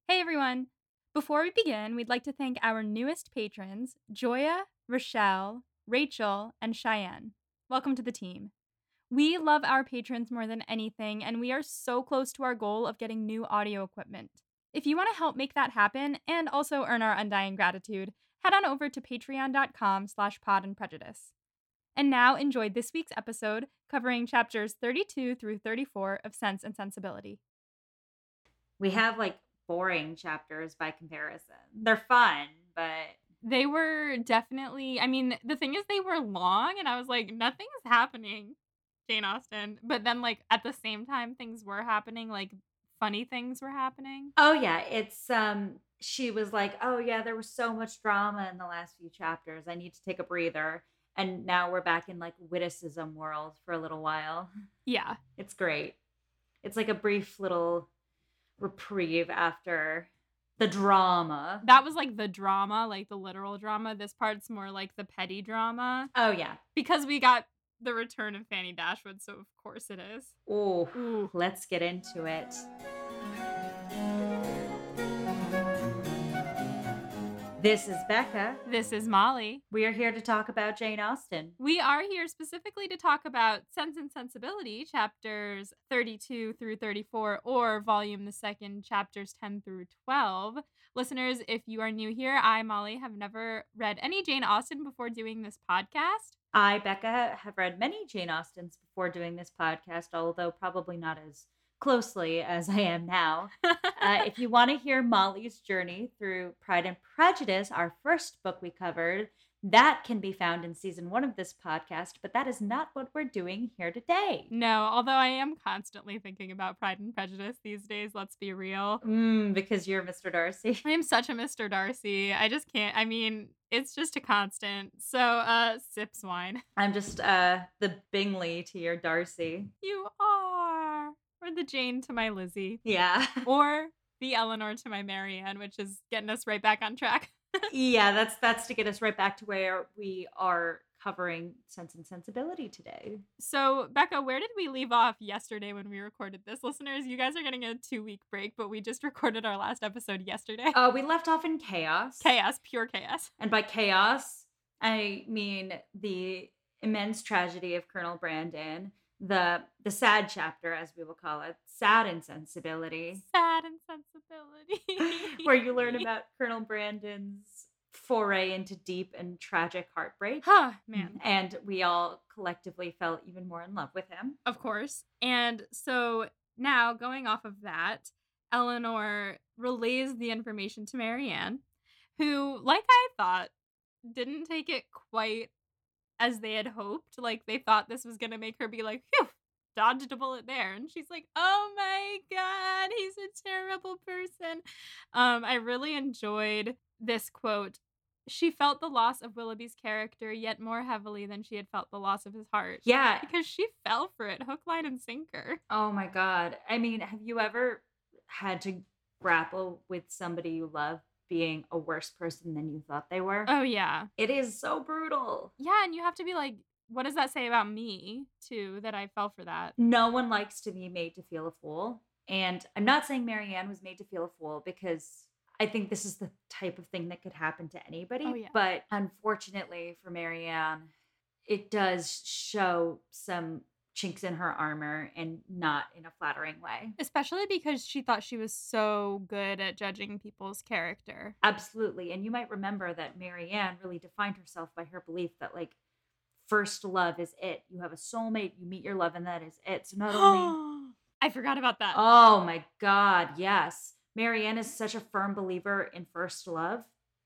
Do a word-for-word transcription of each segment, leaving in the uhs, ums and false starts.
Hey everyone! Before we begin, we'd like to thank our newest patrons, Joya, Rochelle, Rachel, and Cheyenne. Welcome to the team. We love our patrons more than anything, and we are so close to our goal of getting new audio equipment. If you want to help make that happen and also earn our undying gratitude, head on over to patreon.com slash pod and prejudice. And now enjoy this week's episode covering chapters thirty-two through thirty-four of Sense and Sensibility. We have like boring chapters by comparison. They're fun, but They were definitely I mean, the thing is they were long, and I was like, "Nothing's happening, Jane Austen." But then, like, at the same time, things were happening, like, funny things were happening. oh yeah, it's um she was like, "Oh yeah, there was so much drama in the last few chapters. I need to take a breather." And now we're back in like witticism world for a little while. Yeah. It's great. It's like a brief little reprieve after the drama. That was, like, the drama, like, the literal drama. This part's more like the petty drama Oh yeah. because we got the return of Fanny Dashwood, so of course it is. Oh, Ooh. let's get into it. This is Becca. This is Molly. We are here to talk about Jane Austen. We are here specifically to talk about Sense and Sensibility, chapters thirty-two through thirty-four, or volume the second, chapters ten through twelve. Listeners, if you are new here, I, Molly, have never read any Jane Austen before doing this podcast. I, Becca, have read many Jane Austens before doing this podcast, although probably not as closely as I am now. uh, if you want to hear Molly's journey through Pride and Prejudice, our first book we covered, that can be found in season one of this podcast, but that is not what we're doing here today. No, although I am constantly thinking about Pride and Prejudice these days, let's be real. Mm, because you're Mister Darcy. I am such a Mister Darcy. I just can't. I mean, it's just a constant. So, uh, sips wine. I'm just uh the Bingley to your Darcy. You are. Or the Jane to my Lizzie. Yeah. Or the Eleanor to my Marianne, which is getting us right back on track. Yeah, that's that's to get us right back to where we are covering Sense and Sensibility today. So, Becca, where did we leave off yesterday when we recorded this? Listeners, you guys are getting a two-week break, but we just recorded our last episode yesterday. Uh, we left off in chaos. Chaos, pure chaos. And by chaos, I mean the immense tragedy of Colonel Brandon, the the sad chapter, as we will call it, Sad Insensibility, Sad Insensibility. where you learn about Colonel Brandon's foray into deep and tragic heartbreak. Huh, man. And we all collectively fell even more in love with him. Of course. And so now, going off of that, Eleanor relays the information to Marianne, who, like I thought, didn't take it quite as they had hoped. Like, they thought this was going to make her be like, phew, dodged a bullet there. And she's like, oh my God, he's a terrible person. Um, I really enjoyed this quote. She felt the loss of Willoughby's character yet more heavily than she had felt the loss of his heart. Yeah. Because she fell for it, hook, line, and sinker. Oh my God. I mean, have you ever had to grapple with somebody you love being a worse person than you thought they were? Oh, yeah. It is so brutal. Yeah, and you have to be like, what does that say about me, too, that I fell for that? No one likes to be made to feel a fool. And I'm not saying Marianne was made to feel a fool, because I think this is the type of thing that could happen to anybody. Oh, yeah. But unfortunately for Marianne, it does show some chinks in her armor, and not in a flattering way. Especially because she thought she was so good at judging people's character. Absolutely. And you might remember that Marianne really defined herself by her belief that, like, first love is it. You have a soulmate, you meet your love, and that is it. So not only... I forgot about that. Oh my God, yes. Marianne is such a firm believer in first love.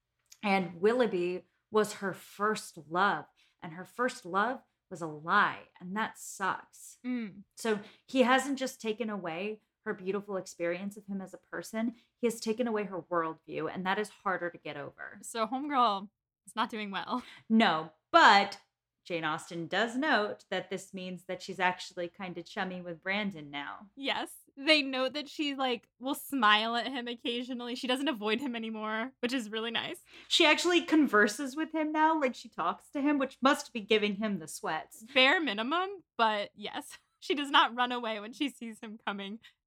And Willoughby was her first love. And her first love was a lie. And that sucks. Mm. So he hasn't just taken away her beautiful experience of him as a person. He has taken away her worldview. And that is harder to get over. So homegirl is not doing well. No, but Jane Austen does note that this means that she's actually kind of chummy with Brandon now. Yes. They note that she, like, will smile at him occasionally. She doesn't avoid him anymore, which is really nice. She actually converses with him now, like she talks to him, which must be giving him the sweats. Bare minimum, but yes. She does not run away when she sees him coming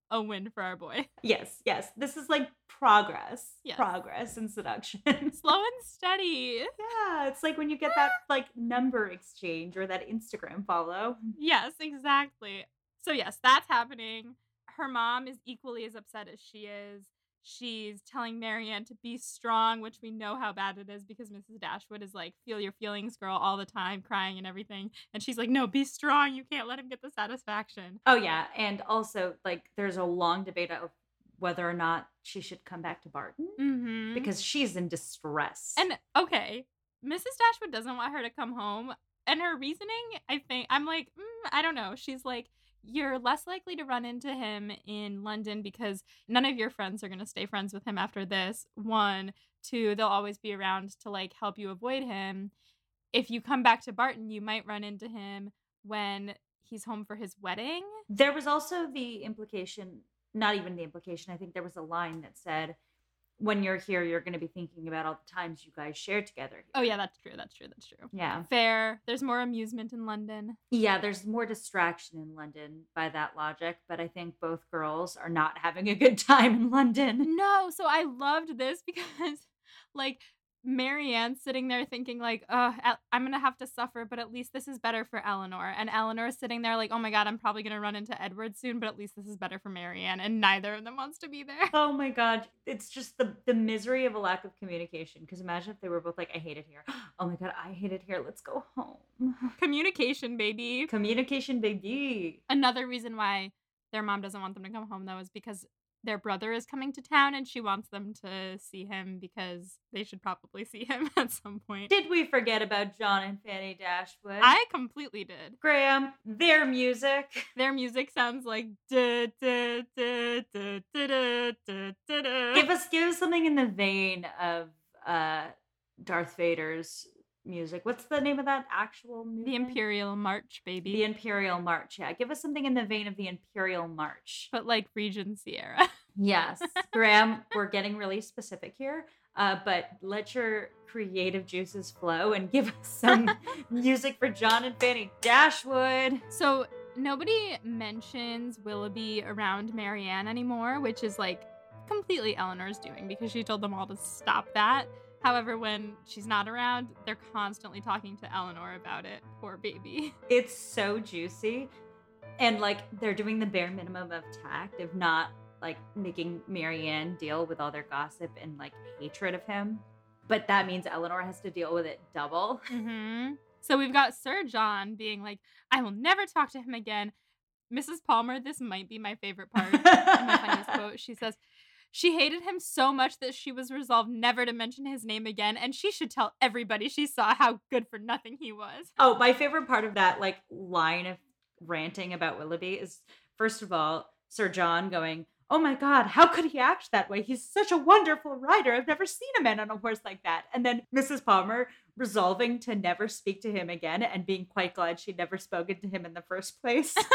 a win for our boy. Yes, yes. This is like progress. Yes. Progress in seduction. Slow and steady. Yeah, it's like when you get that like number exchange or that Instagram follow. Yes, exactly. So yes, that's happening. Her mom is equally as upset as she is. She's telling Marianne to be strong, which we know how bad it is because Missus Dashwood is like, feel your feelings, girl, all the time, crying and everything. And she's like, no, be strong. You can't let him get the satisfaction. Oh yeah, and also like there's a long debate of whether or not she should come back to Barton Mm-hmm. because she's in distress. And okay, Missus Dashwood doesn't want her to come home. And her reasoning, I think, I'm like, mm, I don't know. She's like, you're less likely to run into him in London because none of your friends are going to stay friends with him after this. One, two, they'll always be around to like help you avoid him. If you come back to Barton, you might run into him when he's home for his wedding. There was also the implication, not even the implication, I think there was a line that said, when you're here, you're going to be thinking about all the times you guys shared together. Oh, yeah, that's true. That's true. That's true. Yeah. Fair. There's more amusement in London. Yeah, there's more distraction in London by that logic, but I think both girls are not having a good time in London. No, so I loved this because, like, Marianne's sitting there thinking, like, oh, I'm going to have to suffer, but at least this is better for Eleanor. And Eleanor's sitting there like, oh my God, I'm probably going to run into Edward soon, but at least this is better for Marianne. And neither of them wants to be there. Oh my God. It's just the, the misery of a lack of communication. Because imagine if they were both like, I hate it here. Oh my God, I hate it here. Let's go home. Communication, baby. Communication, baby. Another reason why their mom doesn't want them to come home, though, is because their brother is coming to town and she wants them to see him because they should probably see him at some point. Did we forget about John and Fanny Dashwood? I completely did. Graham, their music. Their music sounds like da, da, da, da, da, da, da, da, da. Give us give us something in the vein of uh, Darth Vader's music. What's the name of that actual movie? The Imperial March, baby. The Imperial March. Yeah, give us something in the vein of the Imperial March. But like Regency era. Yes. Graham, we're getting really specific here, uh, but let your creative juices flow and give us some music for John and Fanny Dashwood. So nobody mentions Willoughby around Marianne anymore, which is like completely Eleanor's doing because she told them all to stop that. However, when she's not around, they're constantly talking to Eleanor about it. Poor baby. It's so juicy. And like they're doing the bare minimum of tact, if not like making Marianne deal with all their gossip and like hatred of him. But that means Eleanor has to deal with it double. Mm-hmm. So we've got Sir John being like, I will never talk to him again. Missus Palmer, this might be my favorite part. My funniest quote. She says, she hated him so much that she was resolved never to mention his name again, and she should tell everybody she saw how good for nothing he was. Oh, my favorite part of that like line of ranting about Willoughby is, first of all, Sir John going, oh my God, how could he act that way? He's such a wonderful rider. I've never seen a man on a horse like that. And then Missus Palmer resolving to never speak to him again and being quite glad she'd never spoken to him in the first place. Missus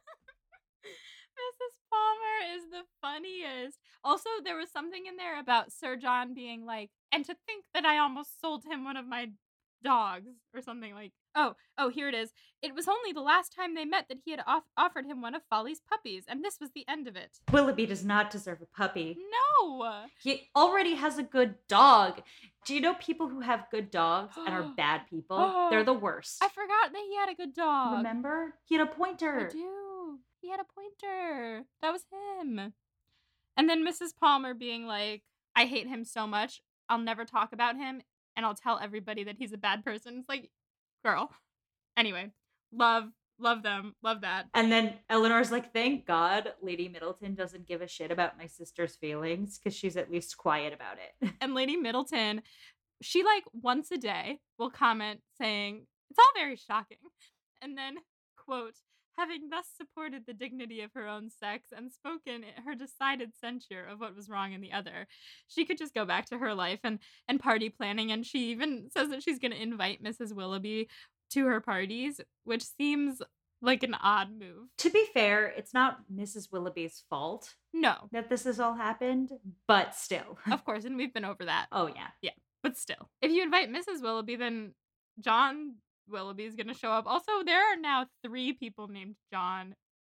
Palmer is the funniest. Also, there was something in there about Sir John being like, and to think that I almost sold him one of my dogs or something like, oh, oh, here it is. It was only the last time they met that he had off- offered him one of Folly's puppies, and this was the end of it. Willoughby does not deserve a puppy. No! He already has a good dog. Do you know people who have good dogs and are bad people? They're the worst. I forgot that he had a good dog. Remember? He had a pointer. I do. He had a pointer. That was him. And then Missus Palmer being like, I hate him so much. I'll never talk about him, and I'll tell everybody that he's a bad person. It's like, girl. Anyway, love, love them. Love that. And then Eleanor's like, thank God Lady Middleton doesn't give a shit about my sister's feelings because she's at least quiet about it. And Lady Middleton, she like once a day will comment saying, it's all very shocking. And then, quote, having thus supported the dignity of her own sex and spoken her decided censure of what was wrong in the other, she could just go back to her life and, and party planning. And she even says that she's going to invite Missus Willoughby to her parties, which seems like an odd move. To be fair, it's not Missus Willoughby's fault. No. That this has all happened, but still. Of course, and we've been over that. Oh, yeah. Yeah, but still. If you invite Missus Willoughby, then John Willoughby is going to show up. Also, there are now three people named John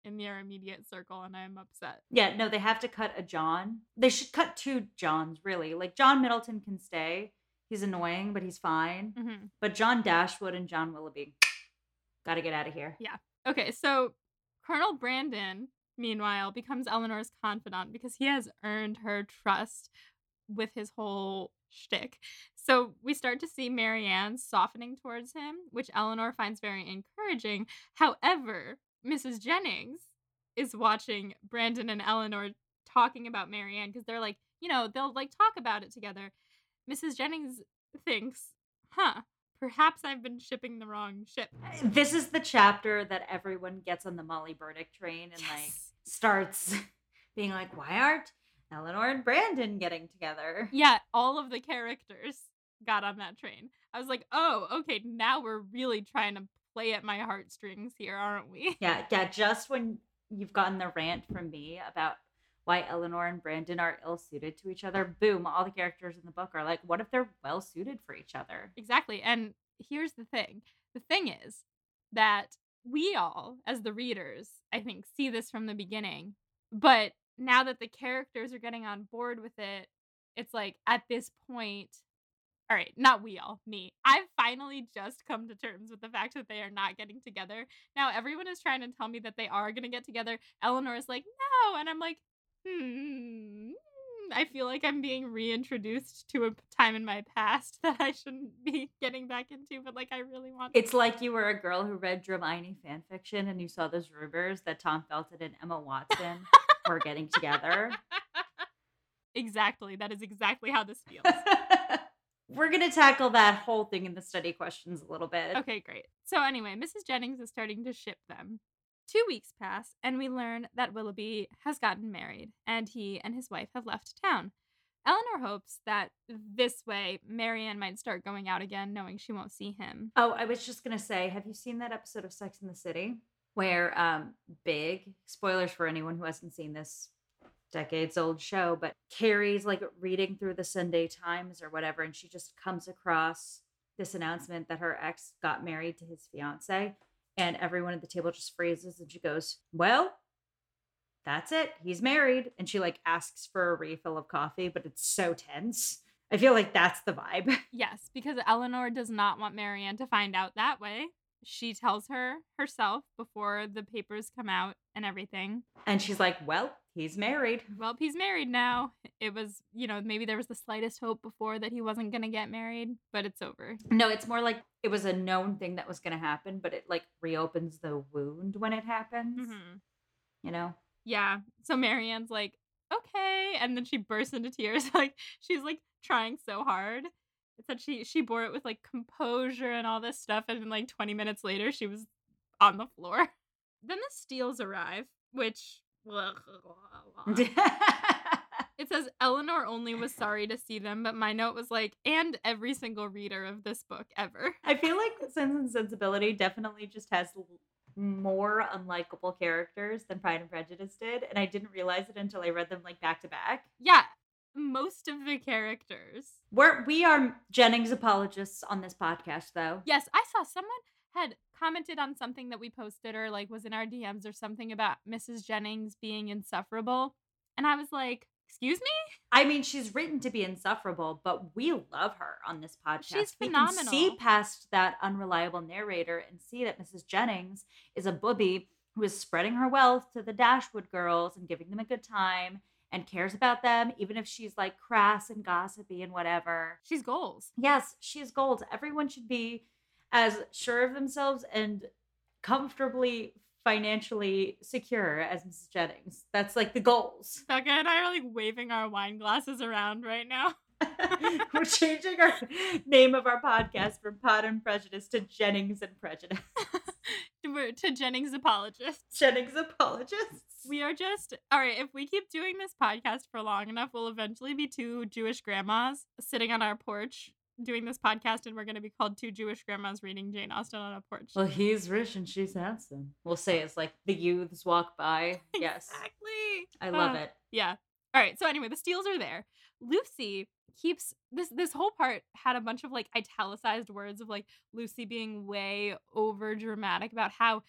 in their immediate circle, and I'm upset. Yeah, no, they have to cut a John. They should cut two Johns, really. Like, John Middleton can stay. He's annoying, but he's fine. Mm-hmm. But John Dashwood and John Willoughby, gotta get out of here. Yeah. Okay, so Colonel Brandon, meanwhile, becomes Eleanor's confidant because he has earned her trust with his whole shtick. So we start to see Marianne softening towards him, which Eleanor finds very encouraging. However, Missus Jennings is watching Brandon and Eleanor talking about Marianne because they're like, you know, they'll like talk about it together. Missus Jennings thinks, huh, perhaps I've been shipping the wrong ship. This is the chapter that everyone gets on the Molly Burdick train and Yes. like starts being like, why aren't Eleanor and Brandon getting together? Yeah, all of the characters got on that train. I was like, oh, okay, now we're really trying to play at my heartstrings here, aren't we? Yeah, yeah, just when you've gotten the rant from me about why Eleanor and Brandon are ill-suited to each other, boom, all the characters in the book are like, what if they're well-suited for each other? Exactly. And here's the thing. The thing is that we all, as the readers, I think, see this from the beginning. But now that the characters are getting on board with it, it's like at this point, all right, not we all, me. I've finally just come to terms with the fact that they are not getting together. Now everyone is trying to tell me that they are going to get together. Eleanor is like, no. And I'm like, hmm. I feel like I'm being reintroduced to a time in my past that I shouldn't be getting back into, but like I really want to. It's like you were a girl who read Hermione fanfiction and you saw those rumors that Tom Felton and Emma Watson were getting together. Exactly. That is exactly how this feels. We're going to tackle that whole thing in the study questions a little bit. Okay, great. So anyway, Missus Jennings is starting to ship them. Two weeks pass, and we learn that Willoughby has gotten married, and he and his wife have left town. Eleanor hopes that this way Marianne might start going out again, knowing she won't see him. Oh, I was just going to say, have you seen that episode of Sex and the City where um, Big, spoilers for anyone who hasn't seen this decades old show, but Carrie's like reading through the Sunday Times or whatever, and she just comes across this announcement that her ex got married to his fiance, and everyone at the table just freezes, and she goes, well, that's it, he's married. And she like asks for a refill of coffee, but it's so tense. I feel like that's the vibe. Yes, because Eleanor does not want Marianne to find out that way. She tells her herself before the papers come out and everything. And she's like, well, he's married. Well, he's married now. It was, you know, maybe there was the slightest hope before that he wasn't going to get married, but it's over. No, it's more like it was a known thing that was going to happen, but it like reopens the wound when it happens. Mm-hmm. You know? Yeah. So Marianne's like, okay. And then she bursts into tears. Like, she's like trying so hard. It said she, she bore it with like composure and all this stuff. And then like twenty minutes later, she was on the floor. Then the Steeles arrive, which... It says Eleanor only was sorry to see them, but my note was like, and every single reader of this book ever. I feel like Sense and Sensibility definitely just has more unlikable characters than Pride and Prejudice did, and I didn't realize it until I read them like back to back. Yeah, most of the characters. We're we are Jennings apologists on this podcast, though. Yes, I saw someone had commented on something that we posted or like was in our D Ms or something about Missus Jennings being insufferable, and I was like, excuse me? I mean, she's written to be insufferable, but we love her on this podcast. She's we phenomenal. can see past that unreliable narrator and see that Missus Jennings is a booby who is spreading her wealth to the Dashwood girls and giving them a good time and cares about them, even if she's like crass and gossipy and whatever. She's goals. Yes, she's gold. Everyone should be as sure of themselves and comfortably financially secure as Missus Jennings. That's like the goals. Becca and I are like waving our wine glasses around right now. We're changing our name of our podcast from Pod and Prejudice to Jennings and Prejudice. We're to Jennings apologists. Jennings apologists. We are just, all right, if we keep doing this podcast for long enough, we'll eventually be two Jewish grandmas sitting on our porch doing this podcast, and we're going to be called two Jewish grandmas reading Jane Austen on a porch. Well, he's rich and she's handsome. We'll say it's like the youths walk by. Yes. Exactly. I love Uh, it. Yeah. All right. So anyway, the Steeles are there. Lucy keeps this this whole part had a bunch of like italicized words of like Lucy being way over dramatic about how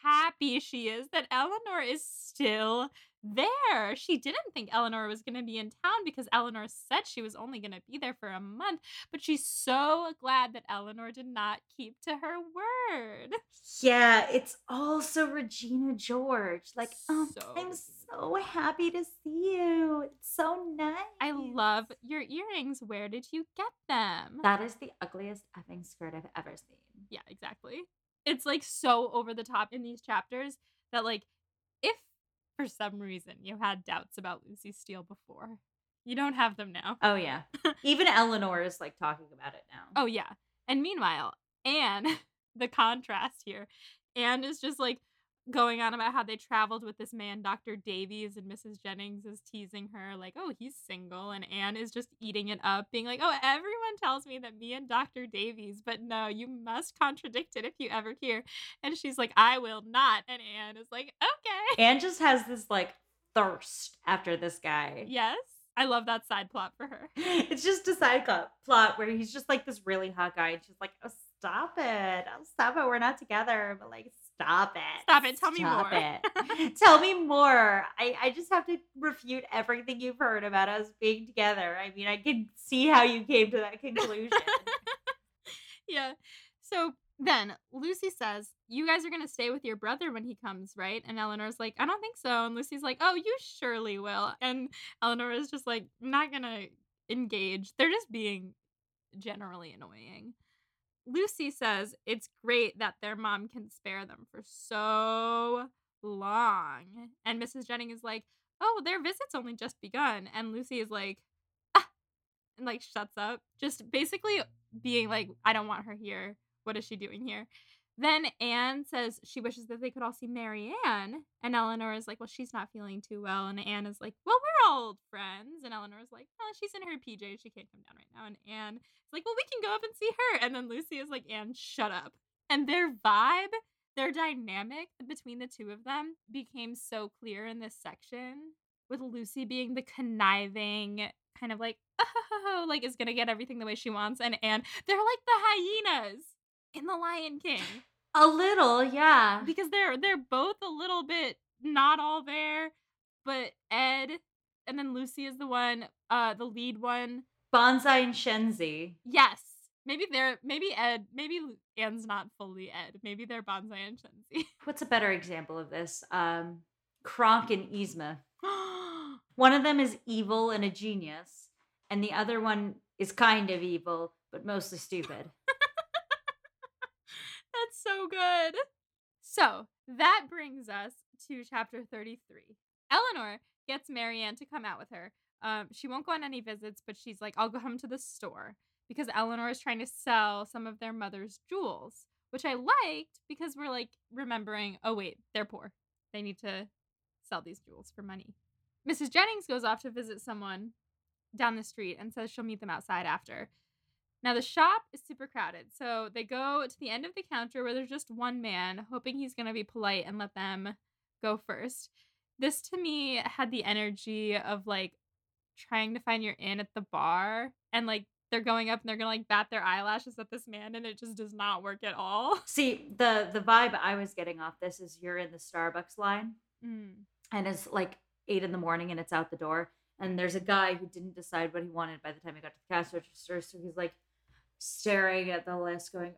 happy she is that Eleanor is still there. She didn't think Eleanor was going to be in town because Eleanor said she was only going to be there for a month, but she's so glad that Eleanor did not keep to her word. Yeah, it's also Regina George. Like, oh, So I'm Regina so happy to see you. It's so nice. I love your earrings. Where did you get them? That is the ugliest effing skirt I've ever seen. Yeah, exactly. It's like so over the top in these chapters that, like, if for some reason you had doubts about Lucy Steele before, you don't have them now. Oh, yeah. Even Eleanor is like talking about it now. Oh, yeah. And meanwhile, Anne, the contrast here, Anne is just like going on about how they traveled with this man, Doctor Davies, and Missus Jennings is teasing her, like, oh, he's single. And Anne is just eating it up, being like, oh, everyone tells me that me and Doctor Davies, but no, you must contradict it if you ever hear. And she's like, I will not. And Anne is like, okay. Anne just has this like thirst after this guy. Yes. I love that side plot for her. It's just a side plot plot where he's just like this really hot guy, and she's like, "Oh, stop it! Oh, stop it! We're not together." But like, stop it! Stop it! Tell me Stop more. it! Tell me more. I I just have to refute everything you've heard about us being together. I mean, I can see how you came to that conclusion. Yeah. So then Lucy says, you guys are going to stay with your brother when he comes, right? And Eleanor's like, I don't think so. And Lucy's like, oh, you surely will. And Eleanor is just like, I'm not going to engage. They're just being generally annoying. Lucy says it's great that their mom can spare them for so long. And Missus Jennings is like, oh, their visit's only just begun. And Lucy is like, ah, and like shuts up. Just basically being like, I don't want her here. What is she doing here? Then Anne says she wishes that they could all see Marianne. And Eleanor is like, well, she's not feeling too well. And Anne is like, well, we're all old friends. And Eleanor is like, oh, she's in her P Js. She can't come down right now. And Anne is like, well, we can go up and see her. And then Lucy is like, Anne, shut up. And their vibe, their dynamic between the two of them became so clear in this section, with Lucy being the conniving, kind of like, oh, like is going to get everything the way she wants. And Anne, they're like the hyenas in The Lion King. A little, yeah. Because they're they're both a little bit not all there, but Ed and then Lucy is the one, uh, the lead one. Bonsai and Shenzi. Yes. Maybe they're maybe Ed, maybe Anne's not fully Ed. Maybe they're Bonsai and Shenzi. What's a better example of this? Um, Kronk and Yzma. One of them is evil and a genius, and the other one is kind of evil, but mostly stupid. That's so good. So that brings us to chapter thirty-three. Eleanor gets Marianne to come out with her. Um, she won't go on any visits, but she's like, I'll go home to the store because Eleanor is trying to sell some of their mother's jewels, which I liked because we're like remembering, oh, wait, they're poor. They need to sell these jewels for money. Missus Jennings goes off to visit someone down the street and says she'll meet them outside after. Now, the shop is super crowded, so they go to the end of the counter where there's just one man, hoping he's going to be polite and let them go first. This, to me, had the energy of, like, trying to find your in at the bar, and, like, they're going up and they're going to, like, bat their eyelashes at this man, and it just does not work at all. See, the, the vibe I was getting off this is you're in the Starbucks line, Mm. and it's, like, eight in the morning, and it's out the door, and there's a guy who didn't decide what he wanted by the time he got to the cash register, so he's, like, staring at the list going,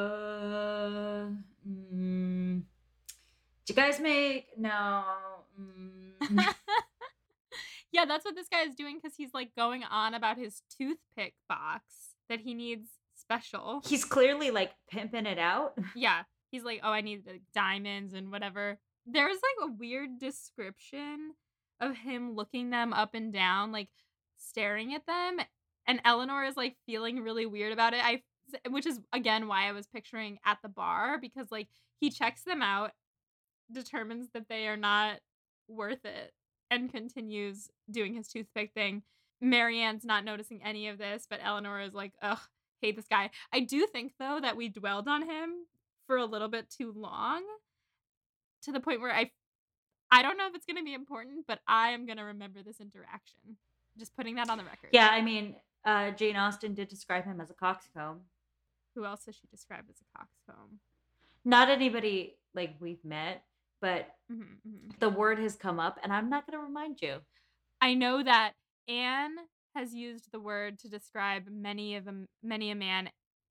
uh, mm, did you guys make, no, mm. Yeah, that's what this guy is doing because he's, like, going on about his toothpick box that he needs special. He's clearly, like, pimping it out. Yeah, he's like, oh, I need the diamonds and whatever. There's, like, a weird description of him looking them up and down, like, staring at them. And Eleanor is, like, feeling really weird about it. I, which is, again, why I was picturing at the bar. Because, like, he checks them out, determines that they are not worth it, and continues doing his toothpick thing. Marianne's not noticing any of this, but Eleanor is like, ugh, hate this guy. I do think, though, that we dwelled on him for a little bit too long. To the point where I, I don't know if it's going to be important, but I am going to remember this interaction. Just putting that on the record. Yeah, I mean, uh, Jane Austen did describe him as a coxcomb. Who else has she described as a coxcomb? Not anybody like we've met, but Mhm, mhm. the word has come up, and I'm not going to remind you. I know that Anne has used the word to describe many of a many a man,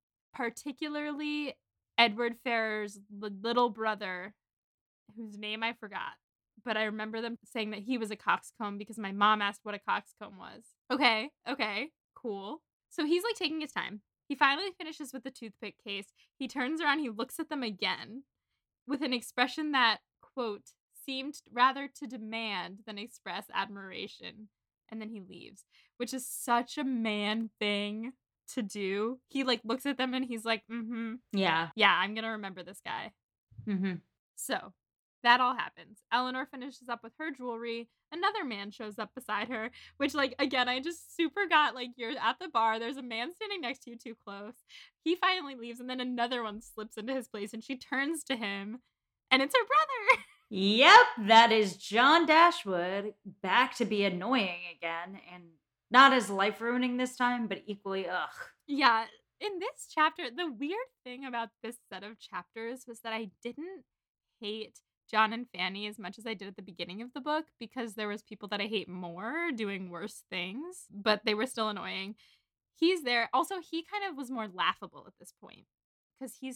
particularly Edward Ferrars' li little brother, whose name I forgot, but I remember them saying that he was a coxcomb because my mom asked what a coxcomb was. Okay, okay, cool. So he's, like, taking his time. He finally finishes with the toothpick case. He turns around, he looks at them again with an expression that, quote, "seemed rather to demand than express admiration," and then he leaves, which is such a man thing to do. He, like, looks at them and he's like, "Mhm. Yeah. Yeah, I'm gonna remember this guy." Mhm. So, that all happens. Eleanor finishes up with her jewelry. Another man shows up beside her, which, like, again, I just super got, like, you're at the bar, there's a man standing next to you too close. He finally leaves, and then another one slips into his place, and she turns to him, and it's her brother. Yep, that is John Dashwood back to be annoying again, and not as life ruining this time, but equally ugh. Yeah, in this chapter, the weird thing about this set of chapters was that I didn't hate John and Fanny as much as I did at the beginning of the book because there was people that I hate more doing worse things, but they were still annoying. He's there. Also, he kind of was more laughable at this point because he's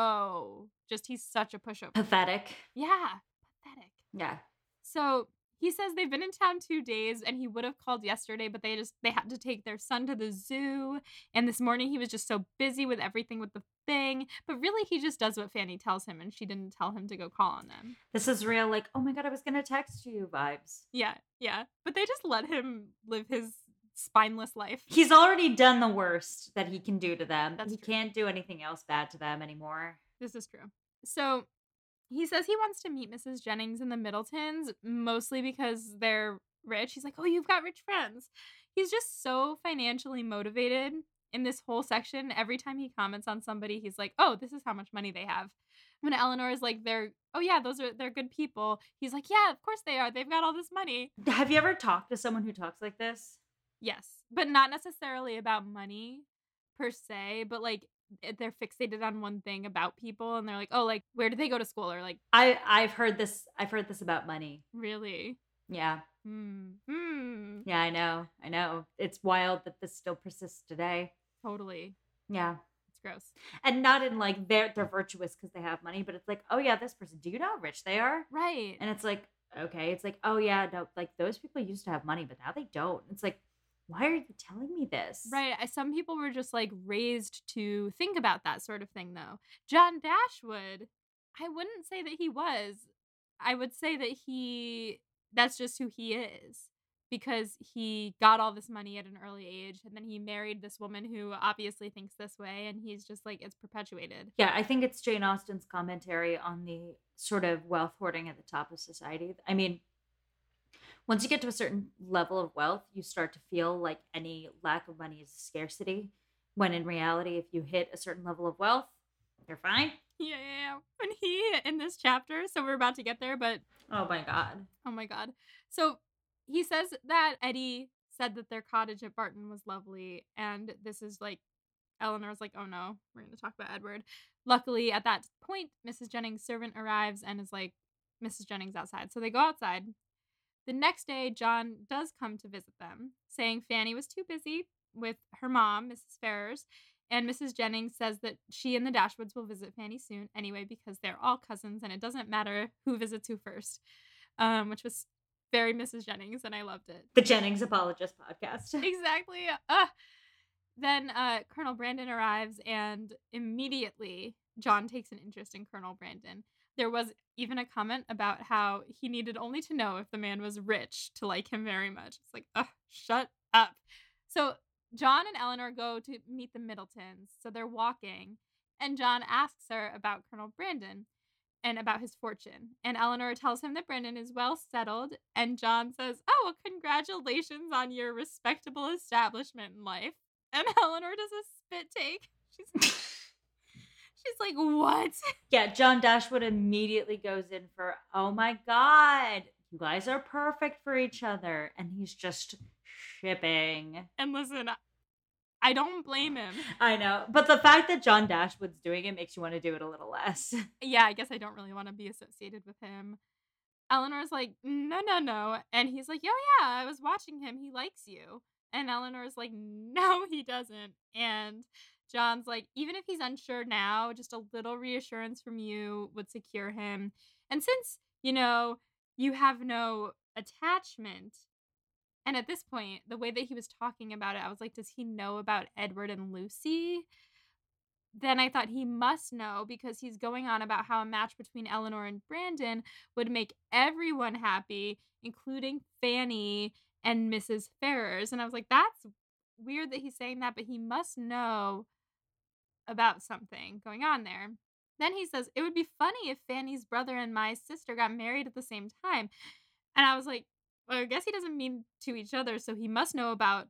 so just he's such a pushover. Pathetic. Yeah, pathetic. Yeah. So he says they've been in town two days and he would have called yesterday, but they just they had to take their son to the zoo. And this morning he was just so busy with everything with the thing. But really he just does what Fanny tells him and she didn't tell him to go call on them. This is real, like, oh my god, I was gonna text you vibes. Yeah, yeah. But they just let him live his spineless life. He's already done the worst that he can do to them. That's he true. can't do anything else bad to them anymore. This is true. So he says he wants to meet Missus Jennings and the Middletons, mostly because they're rich. He's like, "Oh, you've got rich friends." He's just so financially motivated in this whole section. Every time he comments on somebody, he's like, "Oh, this is how much money they have." When Eleanor is like, "They're oh yeah, those are they're good people." He's like, "Yeah, of course they are. They've got all this money." Have you ever talked to someone who talks like this? Yes, but not necessarily about money per se, but like eh, they're fixated on one thing about people and they're like, "Oh, like where did they go to school?" or like, I I've heard this I've heard this about money. "Really?" Yeah. Hmm. Hmm. Yeah, I know. I know. It's wild that this still persists today. Totally. Yeah. It's gross. And not in like they're they're virtuous because they have money, but it's like, oh yeah, this person. Do you know how rich they are? Right. And it's like, okay, it's like, oh yeah, no, like those people used to have money, but now they don't. It's like, why are you telling me this? Right. I- Some people were just like raised to think about that sort of thing, though. John Dashwood, I wouldn't say that he was. I would say that he, that's just who he is because he got all this money at an early age and then he married this woman who obviously thinks this way and he's just like, it's perpetuated. Yeah, I think it's Jane Austen's commentary on the sort of wealth hoarding at the top of society. I mean, once you get to a certain level of wealth, you start to feel like any lack of money is a scarcity. When in reality, if you hit a certain level of wealth, you're fine. Yeah, yeah, yeah. When he, in this chapter, so we're about to get there, but Oh my god. oh my god. So he says that Eddie said that their cottage at Barton was lovely, and this is like Eleanor's like, "Oh no, we're going to talk about Edward." Luckily, at that point, Missus Jennings' servant arrives and is like, "Missus Jennings outside." So they go outside. The next day, John does come to visit them, saying Fanny was too busy with her mom, Missus Ferrars, and Missus Jennings says that she and the Dashwoods will visit Fanny soon anyway because they're all cousins and it doesn't matter who visits who first, um, which was very Missus Jennings, and I loved it. The Jennings Apologist podcast. Exactly. Uh, then uh, Colonel Brandon arrives, and immediately John takes an interest in Colonel Brandon. There was even a comment about how he needed only to know if the man was rich to like him very much. It's like, ugh, shut up. So John and Eleanor go to meet the Middletons. So they're walking, and John asks her about Colonel Brandon and about his fortune. And Eleanor tells him that Brandon is well settled, and John says, "Oh, well, congratulations on your respectable establishment in life." And Eleanor does a spit take. She's she's like, "What?" Yeah, John Dashwood immediately goes in for, oh my god, you guys are perfect for each other. And he's just shipping. And listen, I don't blame him. I know. But the fact that John Dashwood's doing it makes you want to do it a little less. Yeah, I guess I don't really want to be associated with him. Eleanor's like, no, no, no. And he's like, yo, yeah, I was watching him. He likes you. And Eleanor's like, no, he doesn't. And John's like, even if he's unsure now, just a little reassurance from you would secure him. And since, you know, you have no attachment, and at this point, the way that he was talking about it, I was like, does he know about Edward and Lucy? Then I thought he must know because he's going on about how a match between Eleanor and Brandon would make everyone happy, including Fanny and Missus Ferrers. And I was like, that's weird that he's saying that, but he must know about something going on there. Then he says, it would be funny if Fanny's brother and my sister got married at the same time. And I was like, well, I guess he doesn't mean to each other, so he must know about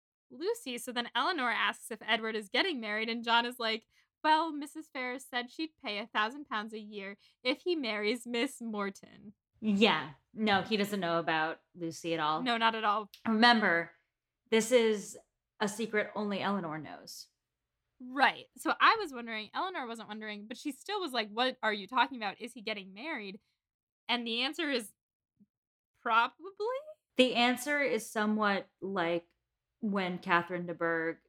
Lucy. So then Eleanor asks if Edward is getting married, and John is like, well, Missus Ferrers said she'd pay a thousand pounds a year if he marries Miss Morton. Yeah. No, he doesn't know about Lucy at all. No, not at all. Remember, this is a secret only Eleanor knows. Right. So I was wondering, Eleanor wasn't wondering, but she still was like, what are you talking about? Is he getting married? And the answer is probably. The answer is somewhat like when Catherine de Bourgh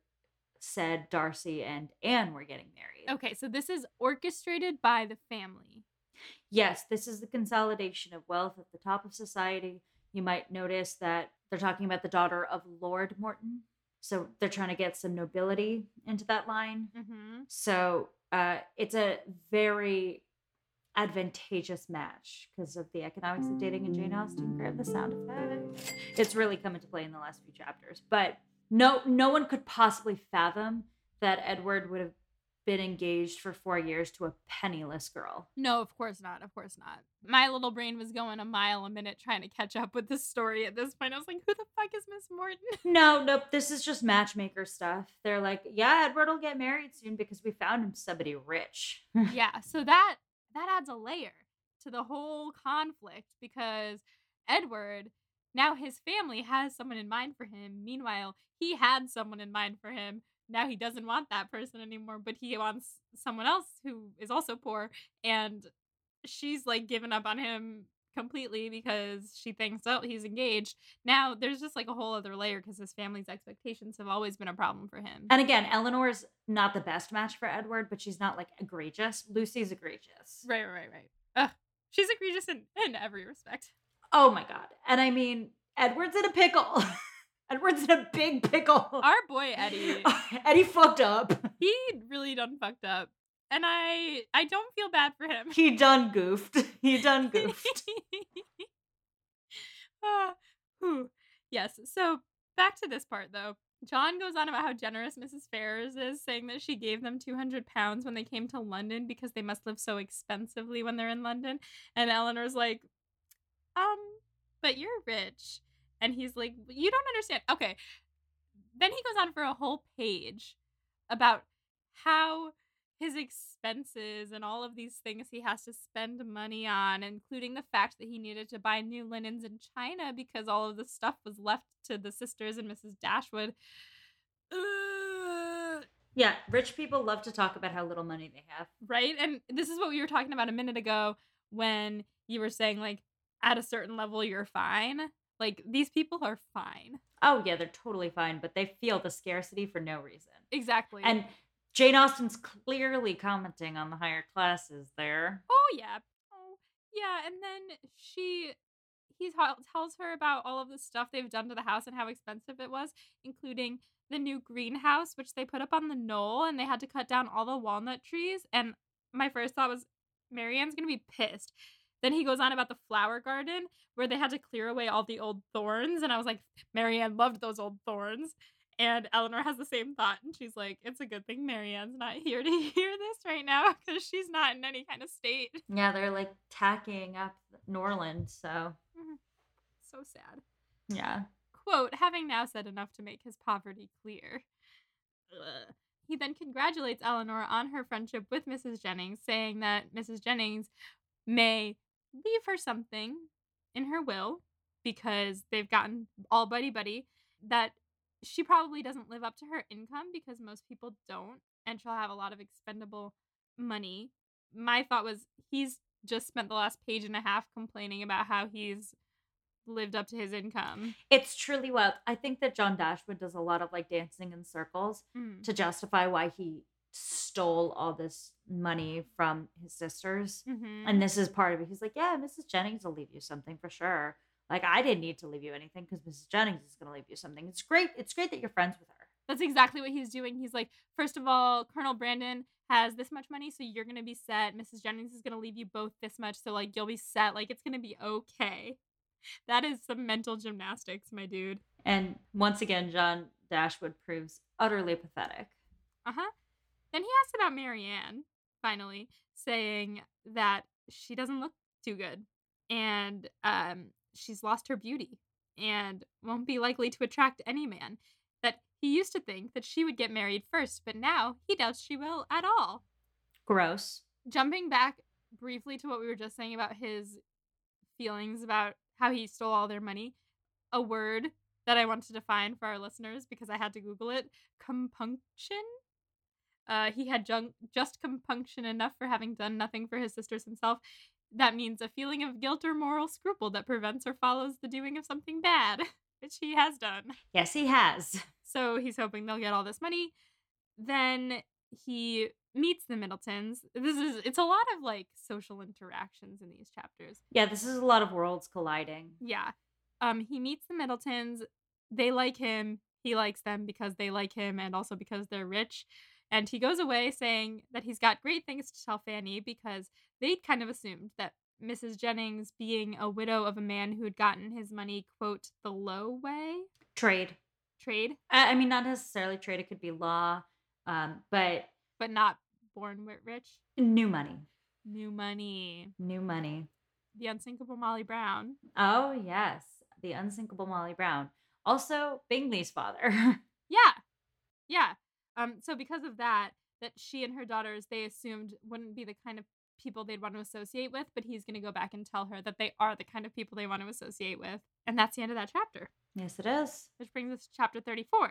said Darcy and Anne were getting married. Okay, so this is orchestrated by the family. Yes, this is the consolidation of wealth at the top of society. You might notice that they're talking about the daughter of Lord Morton. So they're trying to get some nobility into that line. Mm-hmm. So uh, it's a very advantageous match because of the economics of dating and Jane Austen. Grab the sound effect. It's really come into play in the last few chapters. But no, no one could possibly fathom that Edward would have been engaged for four years to a penniless girl. No, of course not. Of course not. My little brain was going a mile a minute trying to catch up with this story at this point. I was like, who the fuck is Miss Morton? No, nope. This is just matchmaker stuff. They're like, yeah, Edward will get married soon because we found him somebody rich. Yeah, so that that adds a layer to the whole conflict because Edward, now his family has someone in mind for him. Meanwhile, he had someone in mind for him. Now he doesn't want that person anymore, but he wants someone else who is also poor. And she's like given up on him completely because she thinks, oh, he's engaged. Now there's just like a whole other layer because his family's expectations have always been a problem for him. And again, Eleanor's not the best match for Edward, but she's not like egregious. Lucy's egregious. Right, right, right. Ugh, she's egregious in, in every respect. Oh my God. And I mean, Edward's in a pickle. Edward's in a big pickle. Our boy Eddie. Eddie fucked up. He really done fucked up. And I I don't feel bad for him. He done goofed. He done goofed. uh, whew. Yes. So back to this part though. John goes on about how generous Missus Ferrers is, saying that she gave them two hundred pounds when they came to London because they must live so expensively when they're in London. And Eleanor's like, um, but you're rich. And he's like, you don't understand. Okay. Then he goes on for a whole page about how his expenses and all of these things he has to spend money on, including the fact that he needed to buy new linens in China because all of the stuff was left to the sisters and Missus Dashwood. Ugh. Yeah, rich people love to talk about how little money they have. Right? And this is what we were talking about a minute ago when you were saying, like, at a certain level, you're fine. Like, these people are fine. Oh, yeah, they're totally fine, but they feel the scarcity for no reason. Exactly. And Jane Austen's clearly commenting on the higher classes there. Oh, yeah. Oh, yeah. And then she, he t- tells her about all of the stuff they've done to the house and how expensive it was, including the new greenhouse, which they put up on the knoll, and they had to cut down all the walnut trees. And my first thought was, Marianne's going to be pissed. Then he goes on about the flower garden where they had to clear away all the old thorns. And I was like, Marianne loved those old thorns. And Eleanor has the same thought. And she's like, it's a good thing Marianne's not here to hear this right now because she's not in any kind of state. Yeah, they're like tacking up Norland. So, mm-hmm. So sad. Yeah. Quote, having now said enough to make his poverty clear. Ugh. He then congratulates Eleanor on her friendship with Missus Jennings, saying that Missus Jennings may leave her something in her will because they've gotten all buddy buddy, that she probably doesn't live up to her income because most people don't, and she'll have a lot of expendable money. My thought was he's just spent the last page and a half complaining about how he's lived up to his income. It's truly wild. I think that John Dashwood does a lot of like dancing in circles Mm. to justify why he stole all this money from his sisters. Mhm. And this is part of it. He's like, yeah, Missus Jennings will leave you something for sure. Like, I didn't need to leave you anything because Missus Jennings is going to leave you something. It's great. It's great that you're friends with her. That's exactly what he's doing. He's like, first of all, Colonel Brandon has this much money, so you're going to be set. Missus Jennings is going to leave you both this much, so like you'll be set. Like, it's going to be okay. That is some mental gymnastics, my dude. And once again, John Dashwood proves utterly pathetic. Uh-huh. Then he asks about Marianne, finally, saying that she doesn't look too good. And um, she's lost her beauty and won't be likely to attract any man. That he used to think that she would get married first, but now he doubts she will at all. Gross. Jumping back briefly to what we were just saying about his feelings about how he stole all their money, a word that I want to define for our listeners because I had to Google it, compunction. Uh, he had jun- just compunction enough for having done nothing for his sisters himself. That means a feeling of guilt or moral scruple that prevents or follows the doing of something bad, which he has done. Yes, he has. So he's hoping they'll get all this money. Then he meets the Middletons. This is it's a lot of like social interactions in these chapters. Yeah, this is a lot of worlds colliding. Yeah. Um, he meets the Middletons. They like him. He likes them because they like him and also because they're rich. And he goes away saying that he's got great things to tell Fanny because they'd kind of assumed that Missus Jennings, being a widow of a man who had gotten his money, quote, the low way. Trade. Trade. I I mean, not necessarily trade. It could be law, um, but But not born wi- rich. new money. New money. New money. The unsinkable Molly Brown. Oh, yes. The unsinkable Molly Brown. Also, Bingley's father. Yeah. Yeah. Um, so because of that, that she and her daughters, they assumed wouldn't be the kind of people they'd want to associate with, but he's going to go back and tell her that they are the kind of people they want to associate with. And that's the end of that chapter, Yes, it is. which brings us to chapter thirty-four.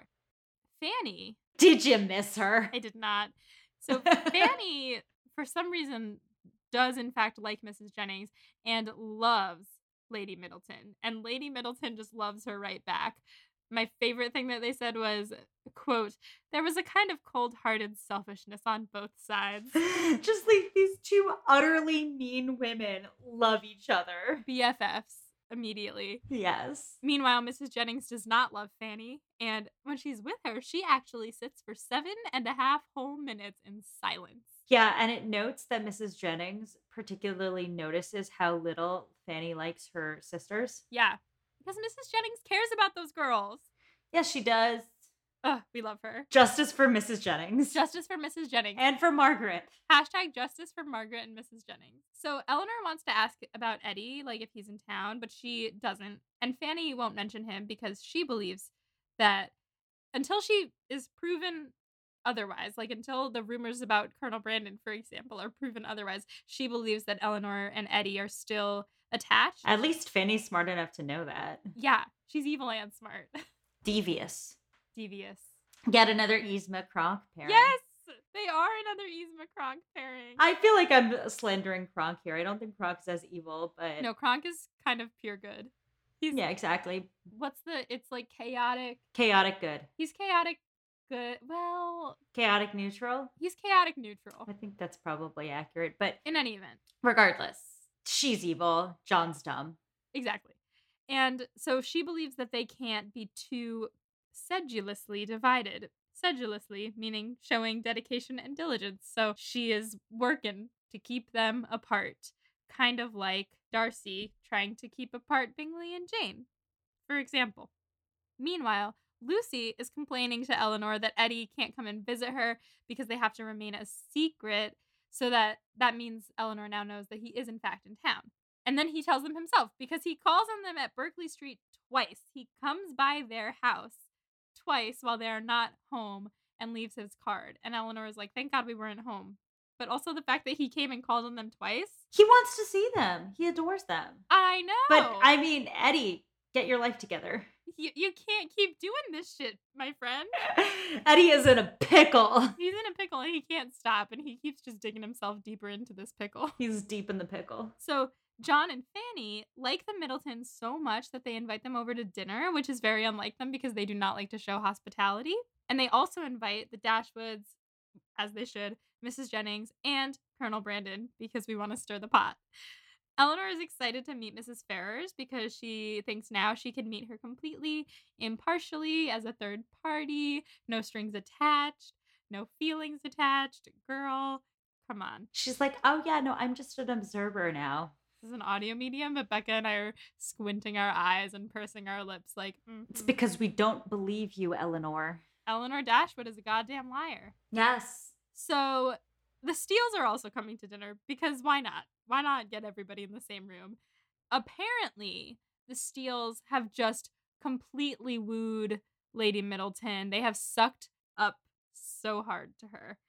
Fanny, Did you miss her? I did not. So Fanny, for some reason, does in fact like Missus Jennings and loves Lady Middleton. And Lady Middleton just loves her right back. My favorite thing that they said was, quote, there was a kind of cold-hearted selfishness on both sides. Just like these two utterly mean women love each other. B F Fs immediately. Yes. Meanwhile, Missus Jennings does not love Fanny, and when she's with her, she actually sits for seven and a half whole minutes in silence. Yeah, and it notes that Missus Jennings particularly notices how little Fanny likes her sisters. Yeah, because Missus Jennings cares about those girls. Yes, she does. Ugh, we love her. Justice for Missus Jennings. Justice for Missus Jennings. And for Margaret. Hashtag justice for Margaret and Missus Jennings. So Eleanor wants to ask about Eddie, like if he's in town, but she doesn't. And Fanny won't mention him because she believes that until she is proven otherwise, like until the rumors about Colonel Brandon, for example, are proven otherwise, she believes that Eleanor and Eddie are still attached. At least Fanny's smart enough to know that. Yeah, she's evil and smart. Devious. Devious. Yet another Yzma Kronk pairing. Yes, they are another Yzma Kronk pairing. I feel like I'm slandering Kronk here. I don't think Kronk is as evil, but No, Kronk is kind of pure good. He's yeah, exactly. What's the? It's like chaotic. Chaotic good. He's chaotic good. Well, Chaotic neutral. he's chaotic neutral. I think that's probably accurate. But In any event, regardless, she's evil. John's dumb. exactly. And so she believes that they can't be too sedulously divided. Sedulously meaning showing dedication and diligence. So she is working to keep them apart. Kind of like Darcy trying to keep apart Bingley and Jane, for example. Meanwhile, Lucy is complaining to Eleanor that Eddie can't come and visit her because they have to remain a secret, so that that means Eleanor now knows that he is in fact in town. And then he tells them himself because he calls on them at Berkeley Street twice. He comes by their house twice while they're not home and leaves his card. And Eleanor is like, thank God we weren't home. But also the fact that he came and called on them twice. He wants to see them. He adores them. I know. But I mean, Eddie get your life together. You, you can't keep doing this shit, my friend. Eddie is in a pickle. He's in a pickle and he can't stop, and he keeps just digging himself deeper into this pickle. He's deep in the pickle. So John and Fanny like the Middletons so much that they invite them over to dinner, which is very unlike them because they do not like to show hospitality. And they also invite the Dashwoods, as they should, Missus Jennings, and Colonel Brandon because we want to stir the pot. Eleanor is excited to meet Missus Ferrers because she thinks now she can meet her completely impartially as a third party, no strings attached, no feelings attached. Girl, come on. She's like, oh yeah, no, I'm just an observer now. This is an audio medium, but Becca and I are squinting our eyes and pursing our lips like, mm-hmm. It's because we don't believe you, Eleanor. Eleanor Dashwood is a goddamn liar. Yes. So the Steeles are also coming to dinner because why not? Why not get everybody in the same room? Apparently, the Steeles have just completely wooed Lady Middleton. They have sucked up so hard to her.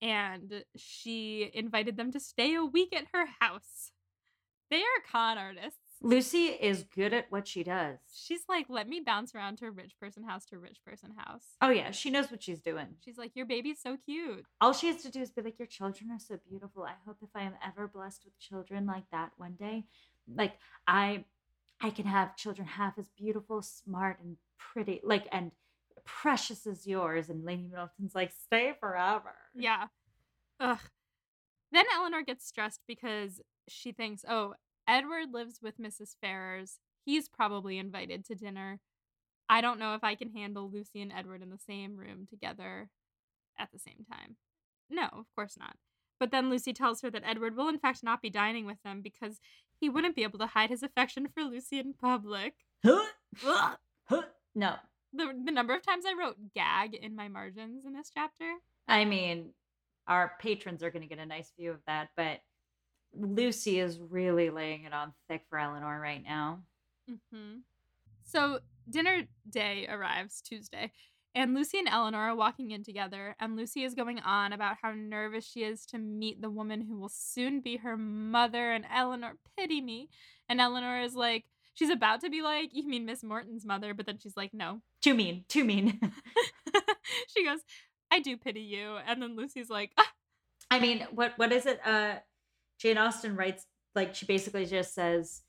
And she invited them to stay a week at her house. They are con artists. Lucy is good at what she does. She's like, let me bounce around to rich person house to rich person house. Oh yeah, she knows what she's doing. She's like, your baby's so cute. All she has to do is be like, your children are so beautiful. I hope if I am ever blessed with children like that one day, like I I can have children half as beautiful, smart, and pretty, like, and precious as yours. And Lady Middleton's like, stay forever. Yeah. Ugh. Then Eleanor gets stressed because she thinks, oh, Edward lives with Missus Ferrers. He's probably invited to dinner. I don't know if I can handle Lucy and Edward in the same room together at the same time. No, of course not. But then Lucy tells her that Edward will in fact not be dining with them because he wouldn't be able to hide his affection for Lucy in public. Huh? Huh? No. The, the number of times I wrote gag in my margins in this chapter. I mean, our patrons are going to get a nice view of that, but Lucy is really laying it on thick for Eleanor right now. Mm-hmm. So dinner day arrives Tuesday, and Lucy and Eleanor are walking in together, and Lucy is going on about how nervous she is to meet the woman who will soon be her mother, and Eleanor, pity me. And Eleanor is like, she's about to be like, you mean Miss Morton's mother, but then she's like, no. Too mean, too mean. She goes, I do pity you. And then Lucy's like, ah. I mean, what what is it? Uh, Jane Austen writes, like, she basically just says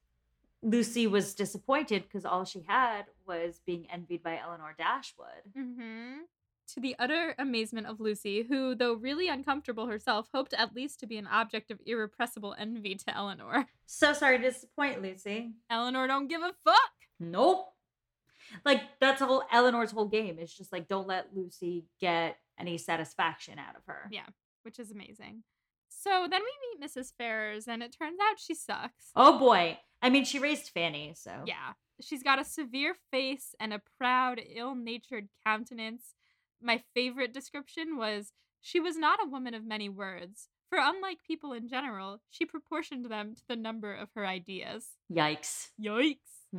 Lucy was disappointed because all she had was being envied by Eleanor Dashwood. Mm-hmm. To the utter amazement of Lucy, who, though really uncomfortable herself, hoped at least to be an object of irrepressible envy to Eleanor. So sorry to disappoint, Lucy. Eleanor don't give a fuck. Nope. Like, that's the whole Eleanor's whole game. It's just like, don't let Lucy get any satisfaction out of her. Yeah, which is amazing. So then we meet Missus Ferrers, and it turns out she sucks. Oh boy. I mean, she raised Fanny, so. Yeah. She's got a severe face and a proud, ill-natured countenance. My favorite description was, she was not a woman of many words, for unlike people in general, she proportioned them to the number of her ideas. Yikes. Yikes.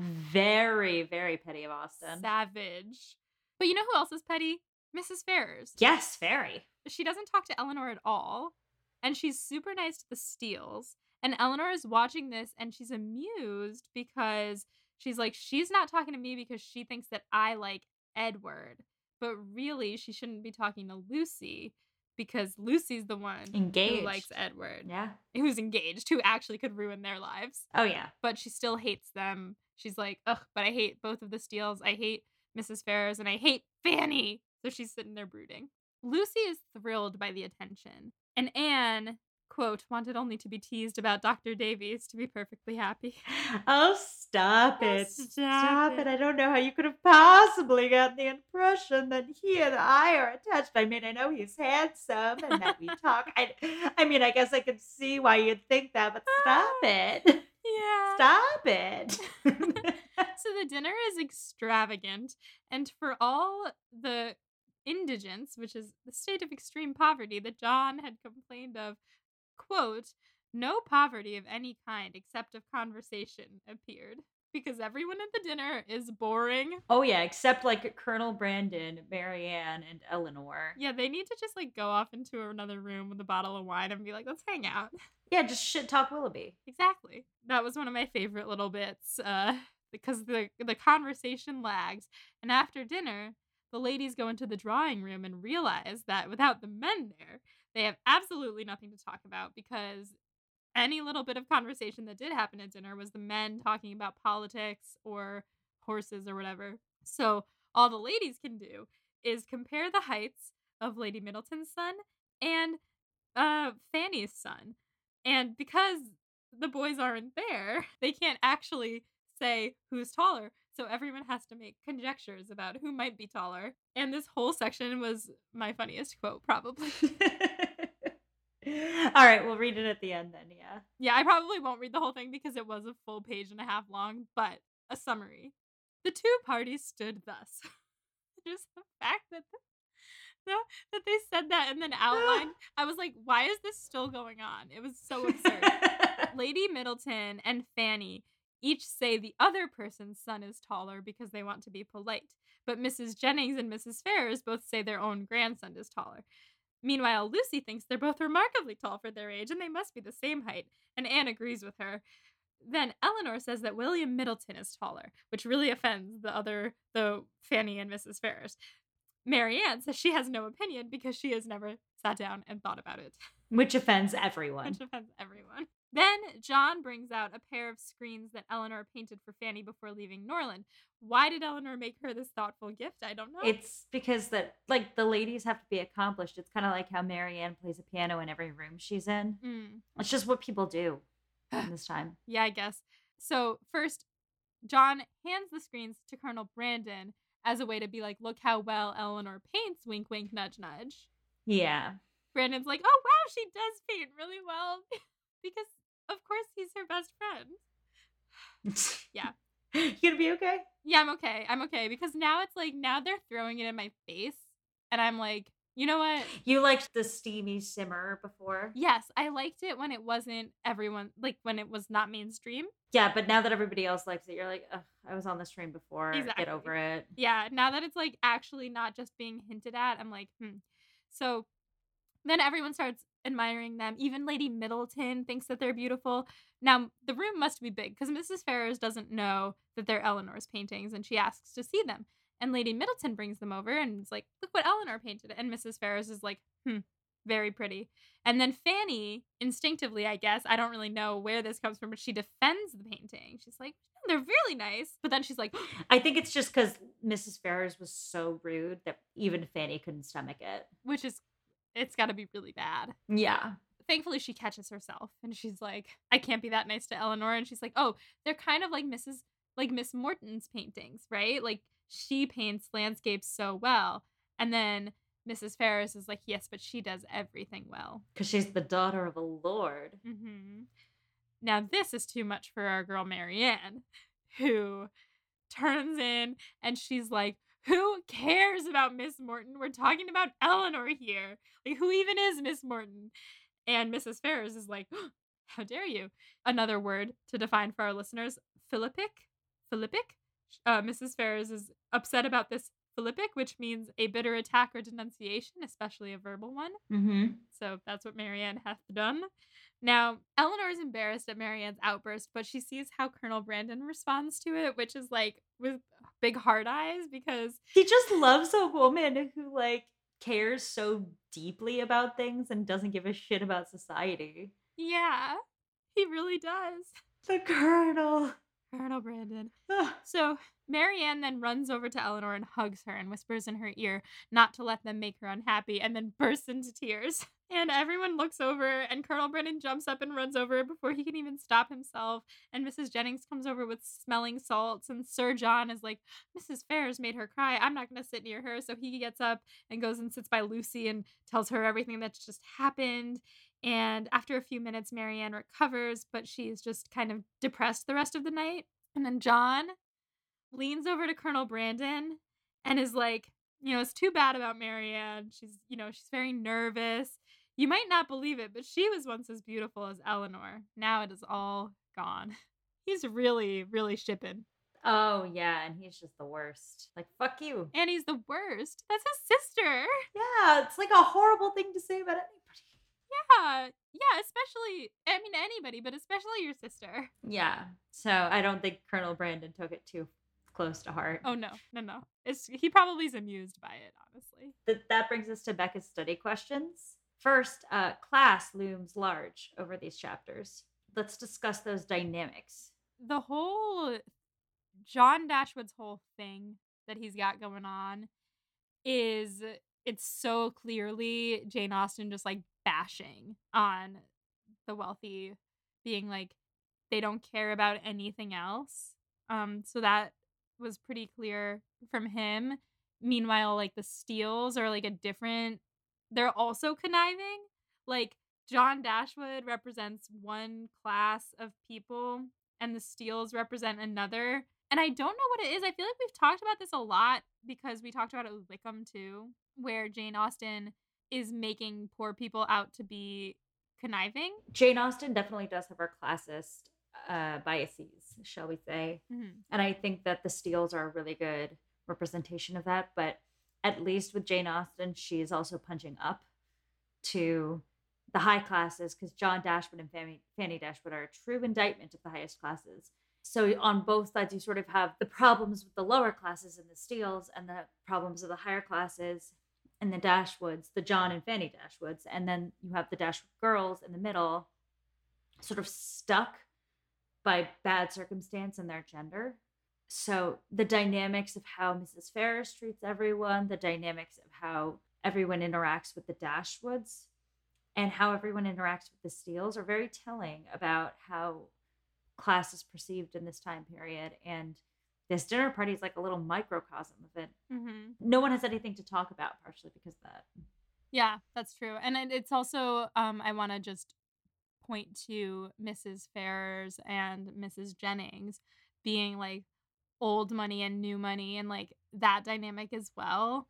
Very, very petty of Austen. Savage. But you know who else is petty? Missus Ferrers. Yes, very. She doesn't talk to Eleanor at all, and she's super nice to the Steeles. And Eleanor is watching this, and she's amused because she's like, she's not talking to me because she thinks that I like Edward. But really, she shouldn't be talking to Lucy because Lucy's the one engaged. Who likes Edward. Yeah. Who's engaged, who actually could ruin their lives. Oh, yeah. But she still hates them. She's like, ugh, but I hate both of the Steeles. I hate Missus Ferrers, and I hate Fanny. So she's sitting there brooding. Lucy is thrilled by the attention. And Anne, quote, wanted only to be teased about Doctor Davies to be perfectly happy. Oh, stop Oh, it. stop Stop it. it. I don't know how you could have possibly gotten the impression that he and I are attached. I mean, I know he's handsome and that we talk. I, I mean, I guess I could see why you'd think that, but stop it. Yeah. Stop it. So the dinner is extravagant, and for all the indigence, which is the state of extreme poverty that John had complained of, quote, no poverty of any kind except of conversation appeared, because everyone at the dinner is boring. Oh, yeah, except like Colonel Brandon, Marianne, and Eleanor. Yeah, they need to just like go off into another room with a bottle of wine and be like, let's hang out. Yeah, just shit talk Willoughby. Exactly. That was one of my favorite little bits uh, because the the conversation lags. And after dinner, the ladies go into the drawing room and realize that without the men there, they have absolutely nothing to talk about because any little bit of conversation that did happen at dinner was the men talking about politics or horses or whatever. So all the ladies can do is compare the heights of Lady Middleton's son and uh Fanny's son. And because the boys aren't there, they can't actually say who's taller. So everyone has to make conjectures about who might be taller. And this whole section was my funniest quote, probably. All right, we'll read it at the end then, yeah. Yeah, I probably won't read the whole thing because it was a full page and a half long, but a summary. The two parties stood thus. Just the fact that the, that they said that and then outlined, I was like, why is this still going on? It was so absurd. Lady Middleton and Fanny each say the other person's son is taller because they want to be polite, but Missus Jennings and Missus Ferrars both say their own grandson is taller. Meanwhile, Lucy thinks they're both remarkably tall for their age and they must be the same height, and Anne agrees with her. Then Eleanor says that William Middleton is taller, which really offends the other, the Fanny and Missus Ferrars. Marianne says she has no opinion because she has never sat down and thought about it. Which offends everyone. Which offends everyone. Then John brings out a pair of screens that Eleanor painted for Fanny before leaving Norland. Why did Eleanor make her this thoughtful gift? I don't know. It's because that, like, the ladies have to be accomplished. It's kind of like how Marianne plays a piano in every room she's in. Mm. It's just what people do in this time. Yeah, I guess. So first, John hands the screens to Colonel Brandon as a way to be like, look how well Eleanor paints, wink, wink, nudge, nudge. Yeah. Brandon's like, oh, wow, she does paint really well. Because, of course, he's her best friend. Yeah. You gonna be okay? Yeah, I'm okay. I'm okay. Because now it's like, now they're throwing it in my face. And I'm like, you know what? You liked the steamy simmer before? Yes, I liked it when it wasn't everyone, like when it was not mainstream. Yeah, but now that everybody else likes it, you're like, ugh, I was on this train before. Exactly. Get over it. Yeah, now that it's like actually not just being hinted at, I'm like, hmm. So then everyone starts admiring them. Even Lady Middleton thinks that they're beautiful. Now, the room must be big because Missus Ferrars doesn't know that they're Eleanor's paintings and she asks to see them. And Lady Middleton brings them over and is like, look what Eleanor painted. And Missus Ferrars is like, hmm, very pretty. And then Fanny, instinctively, I guess, I don't really know where this comes from, but she defends the painting. She's like, they're really nice. But then she's like, I think it's just because Missus Ferrars was so rude that even Fanny couldn't stomach it. Which is, it's got to be really bad. Yeah. Thankfully, she catches herself and she's like, I can't be that nice to Eleanor. And she's like, oh, they're kind of like Missus like Miss Morton's paintings, right? Like she paints landscapes so well. And then Missus Ferrars is like, yes, but she does everything well. Because she's the daughter of a lord. Mm-hmm. Now, this is too much for our girl Marianne, who turns in and she's like, who cares about Miss Morton? We're talking about Eleanor here. Like, who even is Miss Morton? And Missus Ferrars is like, oh, how dare you? Another word to define for our listeners, philippic. Philippic? Uh, Missus Ferrars is upset about this philippic, which means a bitter attack or denunciation, especially a verbal one. Mm-hmm. So that's what Marianne hath done. Now, Eleanor is embarrassed at Marianne's outburst, but she sees how Colonel Brandon responds to it, which is like with big hard eyes because he just loves a woman who like cares so deeply about things and doesn't give a shit about society. Yeah, he really does. The Colonel. Colonel Brandon. So Marianne then runs over to Eleanor and hugs her and whispers in her ear not to let them make her unhappy and then bursts into tears. And everyone looks over and Colonel Brandon jumps up and runs over before he can even stop himself. And Missus Jennings comes over with smelling salts and Sir John is like, Missus Ferrars made her cry. I'm not going to sit near her. So he gets up and goes and sits by Lucy and tells her everything that's just happened. And after a few minutes, Marianne recovers, but she's just kind of depressed the rest of the night. And then John leans over to Colonel Brandon and is like, you know, it's too bad about Marianne. She's, you know, she's very nervous. You might not believe it, but she was once as beautiful as Eleanor. Now it is all gone. He's really, really shipping. Oh, yeah, and he's just the worst. Like, fuck you. And he's the worst. That's his sister. Yeah, it's like a horrible thing to say about anybody. Yeah, yeah, especially I mean, anybody, but especially your sister. Yeah. So I don't think Colonel Brandon took it too close to heart. Oh, no. No, no. It's he probably is amused by it, honestly. Th- that brings us to Becca's study questions. First, uh, class looms large over these chapters. Let's discuss those dynamics. The whole John Dashwood's whole thing that he's got going on is it's so clearly Jane Austen just, like, bashing on the wealthy, being like, they don't care about anything else. Um, so that was pretty clear from him. Meanwhile, like, the Steeles are, like, a different they're also conniving. Like, John Dashwood represents one class of people, and the Steeles represent another. And I don't know what it is. I feel like we've talked about this a lot because we talked about it with Wickham too, where Jane Austen is making poor people out to be conniving. Jane Austen definitely does have her classist uh, biases, shall we say. Mhm. And I think that the Steeles are a really good representation of that. But at least with Jane Austen, she is also punching up to the high classes because John Dashwood and Fanny, Fanny Dashwood are a true indictment of the highest classes. So on both sides, you sort of have the problems with the lower classes and the Steeles and the problems of the higher classes and the Dashwoods, the John and Fanny Dashwoods. And then you have the Dashwood girls in the middle, sort of stuck by bad circumstance and their gender. So the dynamics of how Missus Ferris treats everyone, the dynamics of how everyone interacts with the Dashwoods, and how everyone interacts with the Steeles are very telling about how class is perceived in this time period. And this dinner party is like a little microcosm of it. Mhm. No one has anything to talk about, partially because of that. Yeah, that's true. And it- it's also um I want to just point to Missus Ferrers and Missus Jennings being like old money and new money and like that dynamic as well.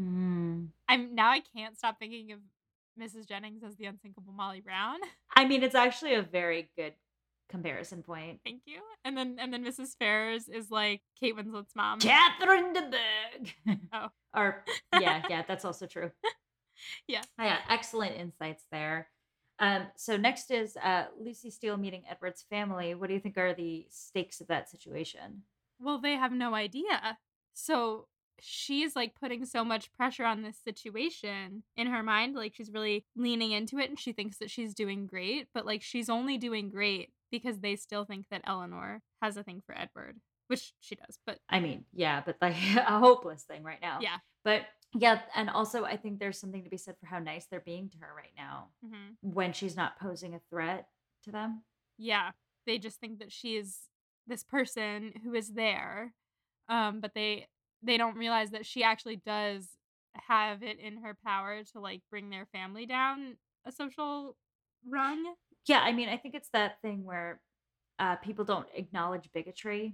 Mm. I'm now I can't stop thinking of Missus Jennings as the unsinkable Molly Brown. I mean, it's actually a very good comparison point. Thank you. And then and then Missus Ferrers is like Kate Winslet's mom. Catherine de Bourgh. Oh. Or, yeah, yeah, that's also true. Yeah. Yeah, excellent insights there. Um, so next is uh, Lucy Steele meeting Edward's family. What do you think are the stakes of that situation? Well, they have no idea. So she's like putting so much pressure on this situation in her mind. Like she's really leaning into it and she thinks that she's doing great, but like she's only doing great because they still think that Eleanor has a thing for Edward, which she does. But I mean, yeah, but like a hopeless thing right now. yeah. But yeah, and also I think there's something to be said for how nice they're being to her right now hmm when she's not posing a threat to them. Yeah. They just think that she is this person who is there. Um, but they they don't realize that she actually does have it in her power to like bring their family down a social rung. Yeah, I mean, I think it's that thing where uh, people don't acknowledge bigotry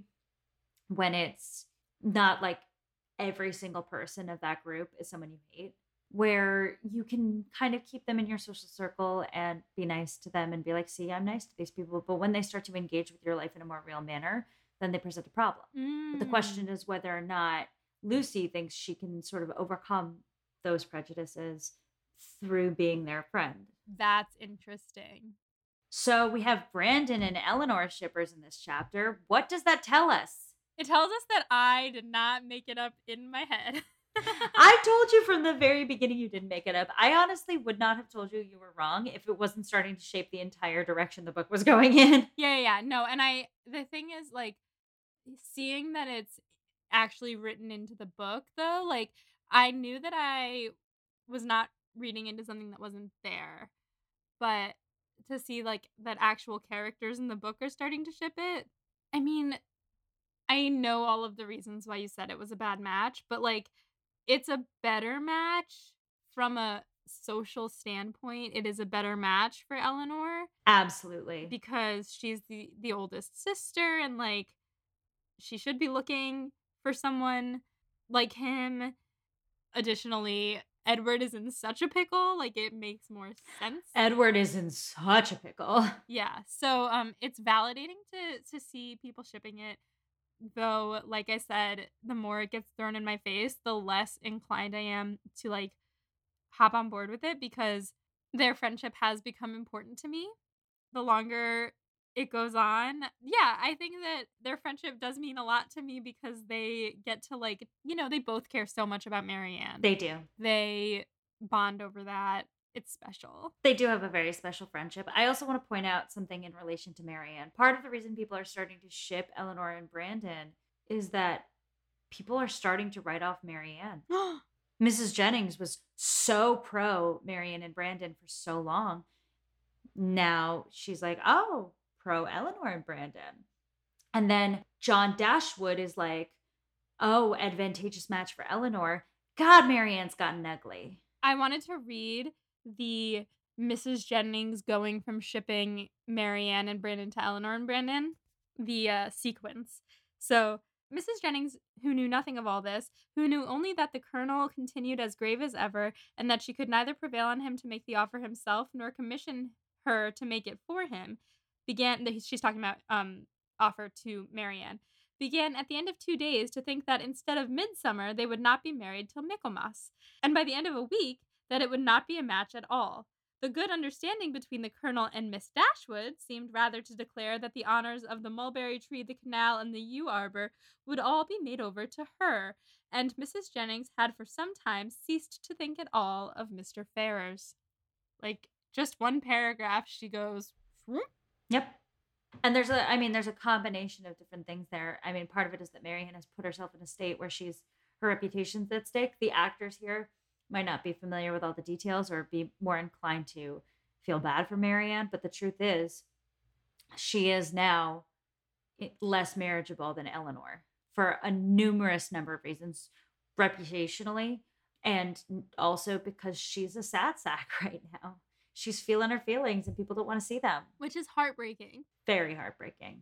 when it's not like every single person of that group is someone you hate, where you can kind of keep them in your social circle and be nice to them and be like, see, I'm nice to these people. But when they start to engage with your life in a more real manner, then they present a problem. But the question is whether or not Lucy thinks she can sort of overcome those prejudices through being their friend. That's interesting. So we have Brandon and Eleanor shippers in this chapter. What does that tell us? It tells us that I did not make it up in my head. I told you from the very beginning you didn't make it up. I honestly would not have told you you were wrong if it wasn't starting to shape the entire direction the book was going in. Yeah, yeah, yeah. No, and I the thing is like seeing that it's actually written into the book though, like I knew that I was not reading into something that wasn't there. But to see like that actual characters in the book are starting to ship it. I mean, I know all of the reasons why you said it was a bad match, but like it's a better match from a social standpoint. It is a better match for Eleanor Absolutely. because she's the the oldest sister and like she should be looking for someone like him. Additionally, Edward is in such a pickle, like it makes more sense. Edward is in such a pickle. Yeah. So um it's validating to to see people shipping it. Though, like I said, the more it gets thrown in my face, the less inclined I am to like hop on board with it because their friendship has become important to me the longer it goes on. Yeah, I think that their friendship does mean a lot to me because they get to, like, you know, they both care so much about Marianne. They do. They bond over that. It's special. They do have a very special friendship. I also want to point out something in relation to Marianne. Part of the reason people are starting to ship Eleanor and Brandon is that people are starting to write off Marianne. Missus Jennings was so pro Marianne and Brandon for so long. Now she's like, oh, pro Eleanor and Brandon. And then John Dashwood is like, oh, advantageous match for Eleanor. God, Marianne's gotten ugly. I wanted to read the Missus Jennings going from shipping Marianne and Brandon to Eleanor and Brandon, the uh, sequence. So Missus Jennings, who knew nothing of all this, who knew only that the colonel continued as grave as ever, and that she could neither prevail on him to make the offer himself nor commission her to make it for him, began. She's talking about um offer to Marianne. Began at the end of two days to think that instead of midsummer they would not be married till Michaelmas, and by the end of a week that it would not be a match at all. The good understanding between the colonel and Miss Dashwood seemed rather to declare that the honors of the mulberry tree, the canal, and the yew arbor would all be made over to her, and Missus Jennings had for some time ceased to think at all of Mister Ferrars. Like, just one paragraph, she goes, "Whoop." Yep. And there's a, I mean, there's a combination of different things there. I mean, part of it is that Marianne has put herself in a state where she's, her reputation's at stake. The actors here might not be familiar with all the details or be more inclined to feel bad for Marianne. But the truth is, she is now less marriageable than Eleanor for a numerous number of reasons, reputationally, and also because she's a sad sack right now. She's feeling her feelings and people don't want to see them. Which is heartbreaking. Very heartbreaking.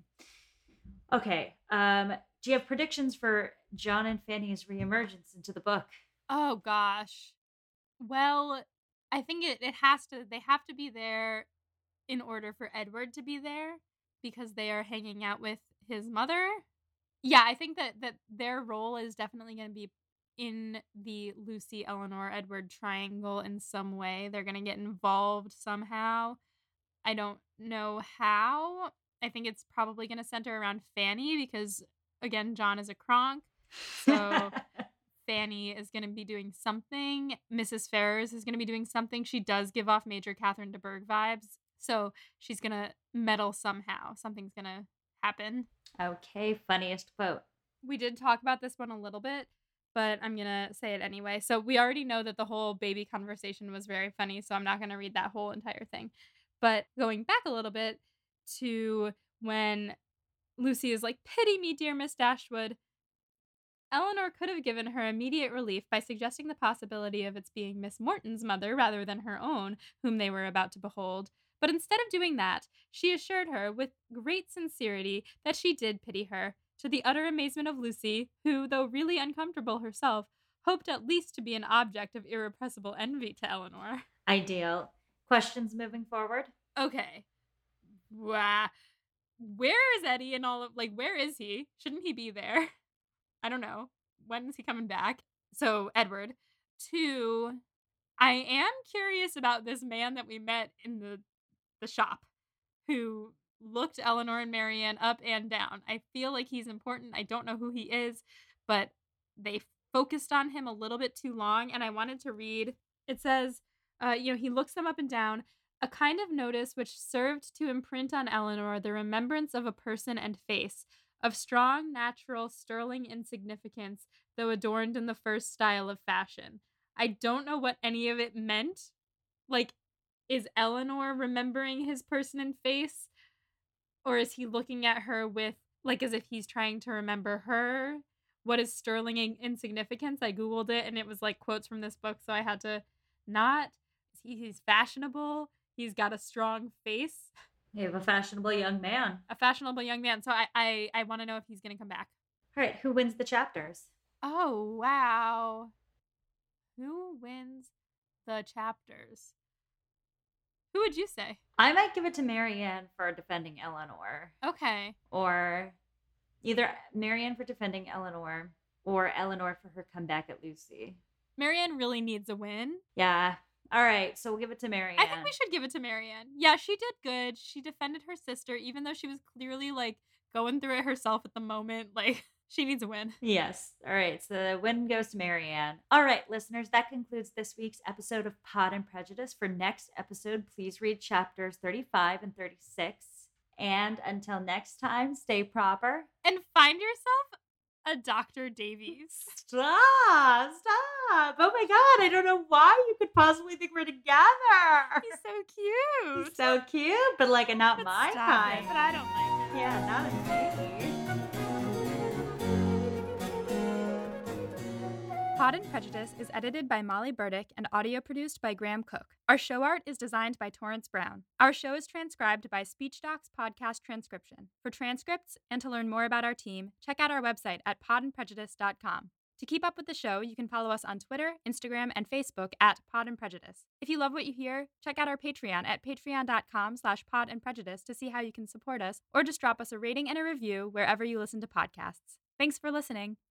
Okay. Um, do you have predictions for John and Fanny's reemergence into the book? Oh, gosh. Well, I think it, it has to, they have to be there in order for Edward to be there because they are hanging out with his mother. Yeah, I think that, that their role is definitely going to be in the Lucy, Eleanor, Edward triangle in some way. They're going to get involved somehow. I don't know how. I think it's probably going to center around Fanny because, again, John is a cronk. So Fanny is going to be doing something. Missus Ferrars is going to be doing something. She does give off Major Catherine de Bourgh vibes. So she's going to meddle somehow. Something's going to happen. Okay, funniest quote. We did talk about this one a little bit, but I'm going to say it anyway. So we already know that the whole baby conversation was very funny, so I'm not going to read that whole entire thing. But going back a little bit to when Lucy is like, "Pity me, dear Miss Dashwood," Eleanor could have given her immediate relief by suggesting the possibility of its being Miss Morton's mother rather than her own, whom they were about to behold. But instead of doing that, she assured her with great sincerity that she did pity her, to the utter amazement of Lucy, who, though really uncomfortable herself, hoped at least to be an object of irrepressible envy to Eleanor. Ideal. Questions moving forward? Okay. Wow. Where is Eddie and all of, like, where is he? Shouldn't he be there? I don't know. When is he coming back? So, Edward. Two, I am curious about this man that we met in the, the shop who looked Eleanor and Marianne up and down. I feel like he's important. I don't know who he is, but they focused on him a little bit too long, and I wanted to read. It says, uh, you know, he looks them up and down, a kind of notice which served to imprint on Eleanor the remembrance of a person and face, of strong, natural, sterling insignificance, though adorned in the first style of fashion. I don't know what any of it meant. Like, is Eleanor remembering his person and face? Or is he looking at her with, like, as if he's trying to remember her? What is sterling insignificance? I Googled it, and it was, like, quotes from this book, so I had to not. He, he's fashionable. He's got a strong face. You have a fashionable young man. A fashionable young man. So I, I, I want to know if he's going to come back. All right, who wins the chapters? Oh, wow. Who wins the chapters? Who would you say? I might give it to Marianne for defending Eleanor. Okay. Or either Marianne for defending Eleanor or Eleanor for her comeback at Lucy. Marianne really needs a win. Yeah. All right, so we'll give it to Marianne. I think we should give it to Marianne. Yeah, she did good. She defended her sister, even though she was clearly, like, going through it herself at the moment. Like, she needs a win. Yes. All right. So the win goes to Marianne. All right, listeners, that concludes this week's episode of Pod and Prejudice. For next episode, please read chapters thirty-five and thirty-six. And until next time, stay proper. And find yourself a Doctor Davies. Stop. Stop. Oh my God. I don't know why you could possibly think we're together. He's so cute. He's so cute, but like not But my stop kind. it, but I don't like it. Yeah, not in me. Pod and Prejudice is edited by Molly Burdick and audio produced by Graham Cook. Our show art is designed by Torrance Brown. Our show is transcribed by SpeechDocs Podcast Transcription. For transcripts and to learn more about our team, check out our website at pod and prejudice dot com. To keep up with the show, you can follow us on Twitter, Instagram, and Facebook at Pod and Prejudice. If you love what you hear, check out our Patreon at patreon.com slash pod and prejudice to see how you can support us, or just drop us a rating and a review wherever you listen to podcasts. Thanks for listening.